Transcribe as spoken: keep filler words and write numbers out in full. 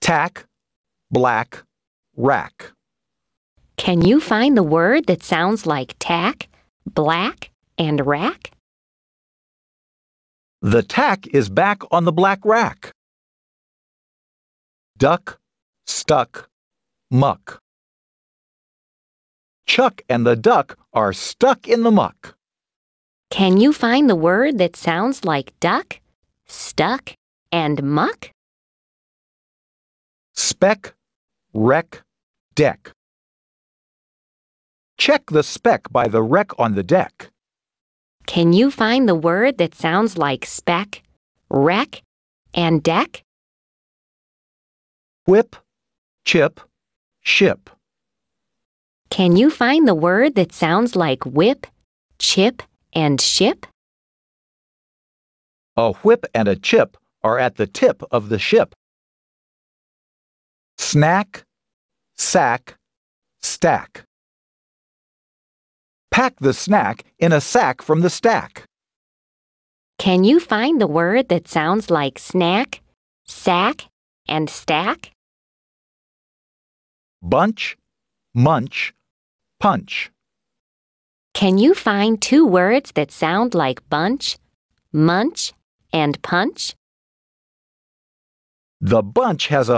tack, black, rack. Can you find the word that sounds like tack, black, and rack? The tack is back on the black rack. Duck, stuck, muck. Chuck and the duck are stuck in the muck. Can you find the word that sounds like duck, stuck, and muck? Speck, wreck, deck. Check the speck by the wreck on the deck. Can you find the word that sounds like speck, wreck, and deck? Whip, chip, ship. Can you find the word that sounds like whip, chip, and ship? A whip and a chip are at the tip of the ship. Snack, sack, stack. Pack the snack in a sack from the stack. Can you find the word that sounds like snack, sack, and stack? Bunch, munch, punch. Can you find two words that sound like bunch, munch, and punch? The bunch has a